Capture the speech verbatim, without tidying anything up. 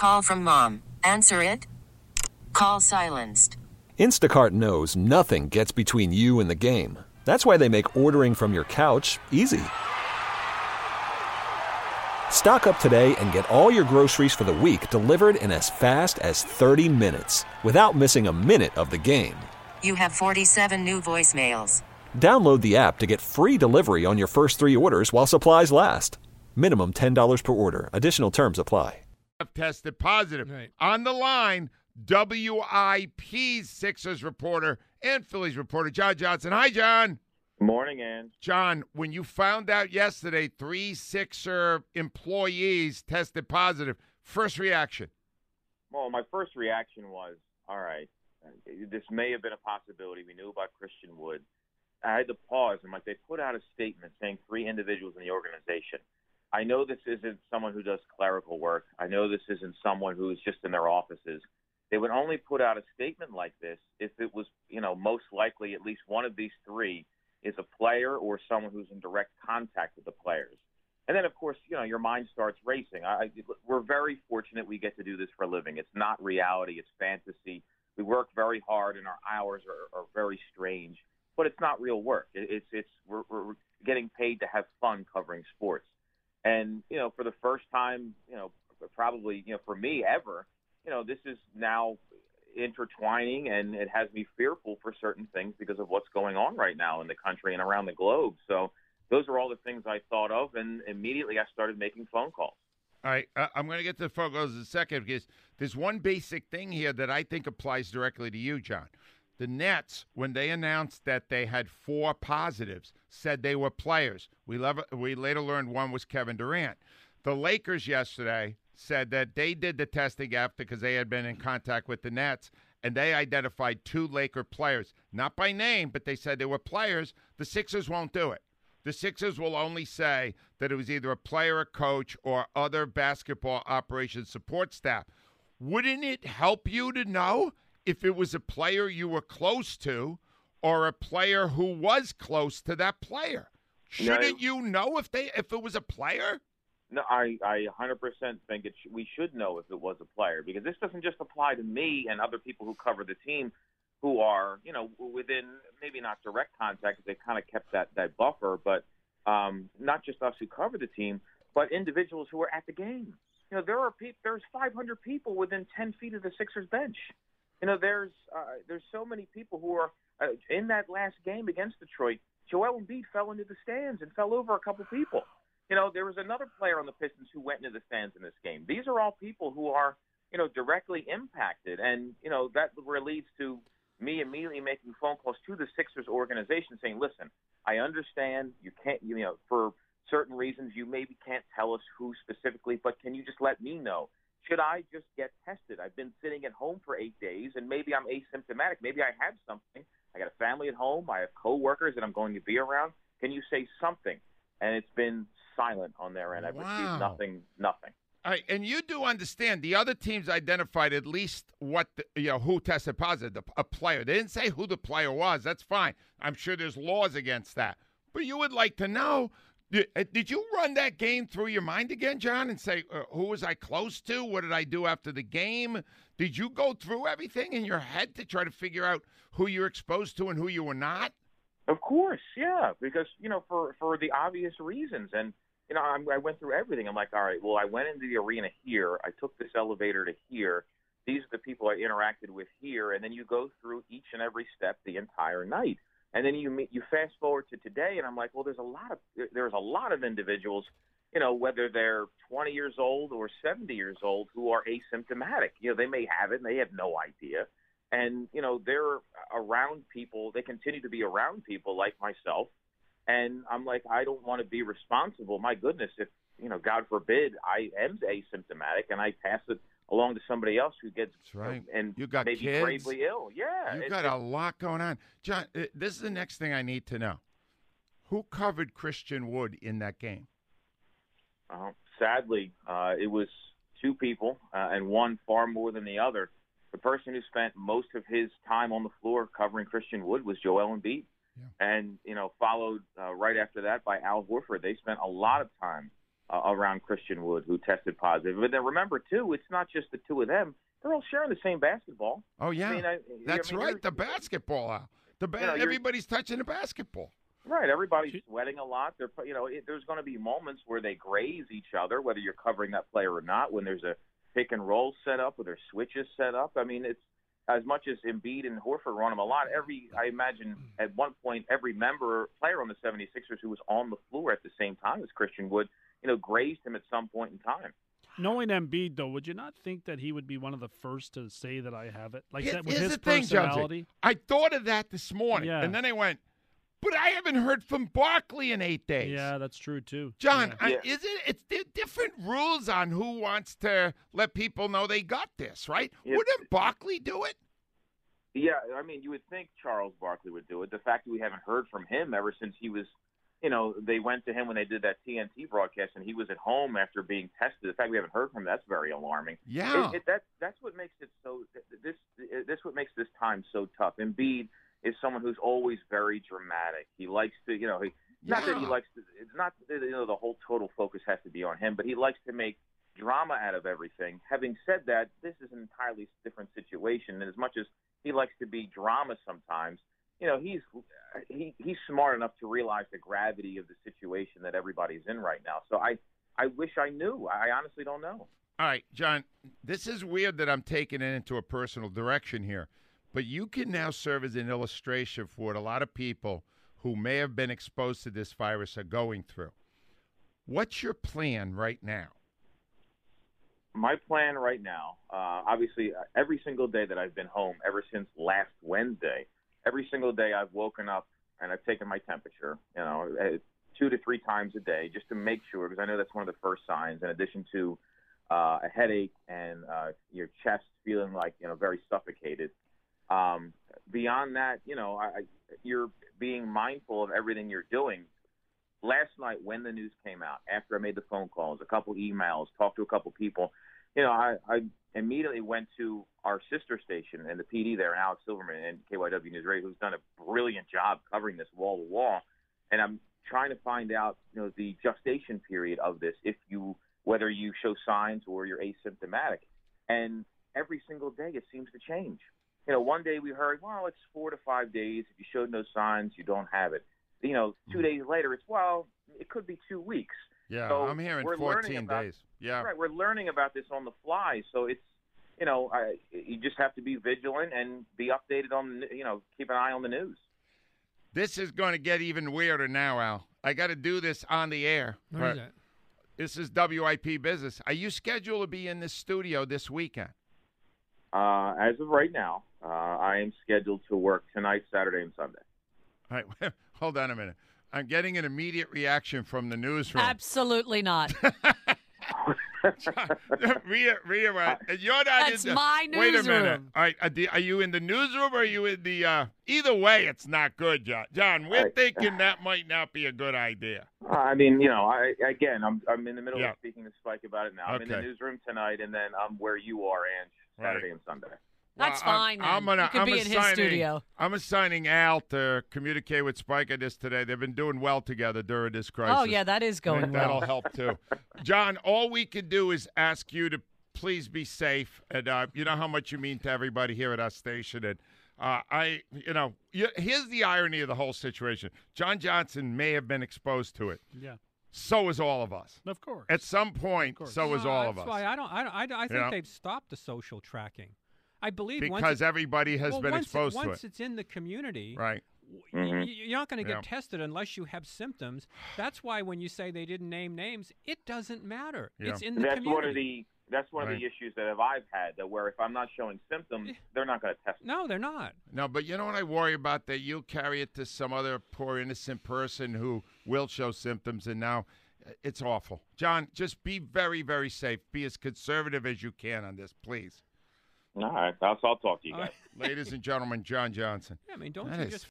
Call from mom. Answer it. Call silenced. Instacart knows nothing gets between you and the game. That's why they make ordering from your couch easy. Stock up today and get all your groceries for the week delivered in as fast as thirty minutes without missing a minute of the game. You have forty-seven new voicemails. Download the app to get free delivery on your first three orders while supplies last. Minimum ten dollars per order. Additional terms apply. Tested positive. Right. On the line, W I P's Sixers reporter and Phillies reporter, John Johnson. Hi, John. Morning, Ann. John, when you found out yesterday three Sixer employees tested positive, first reaction? Well, my first reaction was, all right, this may have been a possibility. We knew about Christian Wood. I had to pause, and like they put out a statement saying three individuals in the organization. I know this isn't someone who does clerical work. I know this isn't someone who is just in their offices. They would only put out a statement like this if it was, you know, most likely at least one of these three is a player or someone who's in direct contact with the players. And then, of course, you know, your mind starts racing. I, we're very fortunate we get to do this for a living. It's not reality. It's fantasy. We work very hard, and our hours are, are very strange. But it's not real work. It's it's we're, we're getting paid to have fun covering sports. And, you know, for the first time, you know, probably, you know, for me ever, you know, this is now intertwining, and it has me fearful for certain things because of what's going on right now in the country and around the globe. So those are all the things I thought of, and immediately I started making phone calls. All right, uh, I'm going to get to the phone calls in a second because there's one basic thing here that I think applies directly to you, John. The Nets, when they announced that they had four positives, said they were players. We, love, we later learned one was Kevin Durant. The Lakers yesterday said that they did the testing after because they had been in contact with the Nets, and they identified two Laker players, not by name, but they said they were players. The Sixers won't do it. The Sixers will only say that it was either a player, a coach, or other basketball operations support staff. Wouldn't it help you to know if it was a player you were close to or a player who was close to that player? Shouldn't No. you know if they if it was a player? No, I, I one hundred percent think it sh- we should know if it was a player, because this doesn't just apply to me and other people who cover the team who are, you know, within maybe not direct contact because they kind of kept that, that buffer, but um, not just us who cover the team, but individuals who are at the game. You know, there are pe- there's five hundred people within ten feet of the Sixers bench. You know, there's uh, there's so many people who are uh, in that last game against Detroit. Joel Embiid fell into the stands and fell over a couple people. You know, there was another player on the Pistons who went into the stands in this game. These are all people who are, you know, directly impacted. And, you know, that leads to me immediately making phone calls to the Sixers organization saying, listen, I understand you can't, you know, for certain reasons you maybe can't tell us who specifically, but can you just let me know? Should I just get tested? I've been sitting at home for eight days, and maybe I'm asymptomatic. Maybe I have something. I got a family at home. I have coworkers that I'm going to be around. Can you say something? And it's been silent on their end. I've Wow. received nothing, nothing. All right, and you do understand the other teams identified at least what the, you know who tested positive, a player. They didn't say who the player was. That's fine. I'm sure there's laws against that. But you would like to know. Did, did you run that game through your mind again, John, and say uh, who was I close to? What did I do after the game? Did you go through everything in your head to try to figure out who you're exposed to and who you were not? Of course, yeah, because, you know, for, for the obvious reasons. And, you know, I'm, I went through everything. I'm like, all right, well, I went into the arena here. I took this elevator to here. These are the people I interacted with here. And then you go through each and every step the entire night. And then you meet, you fast forward to today, and I'm like, well, there's a lot of there's a lot of individuals, you know, whether they're twenty years old or seventy years old, who are asymptomatic. You know, they may have it, and they have no idea. And, you know, they're around people. They continue to be around people like myself. And I'm like, I don't want to be responsible. My goodness, if, you know, God forbid, I am asymptomatic and I pass it along to somebody else who gets That's right. and You got maybe kids. gravely ill. Yeah. You've it- got it- a lot going on. John, uh, this is the next thing I need to know. Who covered Christian Wood in that game? Uh, sadly, uh, it was two people, uh, and one far more than the other. The person who spent most of his time on the floor covering Christian Wood was Joel Embiid. Yeah. And, you know, followed uh, right after that by Al Horford. They spent a lot of time uh, around Christian Wood, who tested positive. But then remember, too, it's not just the two of them. They're all sharing the same basketball. Oh, yeah. I mean, I, That's I mean, right, the basketball. Al. The ba- you know, everybody's touching the basketball. Right, everybody's sweating a lot. They're, you know, it, there's going to be moments where they graze each other, whether you're covering that player or not. When there's a pick and roll set up, or there's switches set up. I mean, it's as much as Embiid and Horford run them a lot. Every, I imagine, at one point, every member player on the seventy-sixers who was on the floor at the same time as Christian Wood, you know, grazed him at some point in time. Knowing Embiid, though, would you not think that he would be one of the first to say that I have it? Like Here- that with here's his the thing, personality? Jonesy. I thought of that this morning, Yeah. and then I went, but I haven't heard from Barkley in eight days. Yeah, that's true, too. John, Yeah. I, Yeah. is it? It's there are different rules on who wants to let people know they got this, right? Yeah. Wouldn't Barkley do it? Yeah, I mean, you would think Charles Barkley would do it. The fact that we haven't heard from him ever since he was, you know, they went to him when they did that T N T broadcast, and he was at home after being tested. The fact we haven't heard from him, that's very alarming. Yeah. It, it, that, that's what makes it so this this what makes this time so tough. Embiid is someone who's always very dramatic. He likes to, you know, he, not that he Yeah. likes to. It's not that, you know, the whole total focus has to be on him, but he likes to make drama out of everything. Having said that, this is an entirely different situation, and as much as he likes to be drama sometimes, you know, he's he he's smart enough to realize the gravity of the situation that everybody's in right now. So I I wish I knew. I honestly don't know. All right, John, this is weird that I'm taking it into a personal direction here, but you can now serve as an illustration for what a lot of people who may have been exposed to this virus are going through. What's your plan right now? My plan right now, uh, obviously, uh, every single day that I've been home ever since last Wednesday, every single day I've woken up and I've taken my temperature, you know, uh, two to three times a day just to make sure, because I know that's one of the first signs, in addition to uh, a headache and uh, your chest feeling like, you know, very suffocated. Um, beyond that, you know, I, I, you're being mindful of everything you're doing. Last night when the news came out, after I made the phone calls, a couple emails, talked to a couple people, you know, I, I immediately went to our sister station and the P D there, Alex Silverman and K Y W News Radio, who's done a brilliant job covering this wall to wall. And I'm trying to find out, you know, the gestation period of this, if you, whether you show signs or you're asymptomatic. And every single day it seems to change. You know, one day we heard, well, it's four to five days. If you showed no signs, you don't have it. You know, two days later, it's, well, it could be two weeks. Yeah, So I'm hearing we're fourteen learning about- days. Yeah. Right, we're learning about this on the fly. So it's, you know, I, you just have to be vigilant and be updated on, the, you know, keep an eye on the news. This is going to get even weirder now, Al. I got to do this on the air. What Right. is that? This is W I P Business. Are you scheduled to be in this studio this weekend? Uh, as of right now, uh, I am scheduled to work tonight, Saturday, and Sunday. All right, hold on a minute. I'm getting an immediate reaction from the newsroom. Absolutely not. Rhea, Rhea, uh, you're not That's in the, my Wait a minute. newsroom. All right, are, the, are you in the newsroom or are you in the? Uh, either way, it's not good, John. John, we're Right. thinking that might not be a good idea. I mean, you know, I again, I'm I'm in the middle Yeah. of speaking to Spike about it now. I'm in the Okay. newsroom tonight, and then I'm where you are, Ange, Saturday Right. and Sunday. That's Well, I'm- fine, then. I'm gonna, You could I'm be in his assigning, studio. I'm assigning Al to communicate with Spike on this today. They've been doing well together during this crisis. Oh, yeah, that is I going think well. that'll help too. John, all we can do is ask you to please be safe, and uh, you know how much you mean to everybody here at our station. And uh, I, you know, you, here's the irony of the whole situation: John Johnson may have been exposed to it. Yeah, So is all of us. of course. At some point, course. so is No, all of that's us. why I don't. I, don't, I, don't- I think Yeah. they've stopped the social tracking. I believe once Because it, everybody has well, been once exposed it, to once it. it's in the community, Right. w- y- you're not going to Yeah. get tested unless you have symptoms. That's why when you say they didn't name names, it doesn't matter. Yeah. It's in the That's community. one of the that's one Right. of the issues that I've had. That where if I'm not showing symptoms, they're not going to test me. No, they're not. No, but you know what I worry about? That you'll carry it to some other poor innocent person who will show symptoms, and now uh, it's awful. John, just be very, very safe. Be as conservative as you can on this, please. All right, I'll, I'll talk to you Uh, guys. Ladies and gentlemen, John Johnson. Yeah, I mean, don't That you is just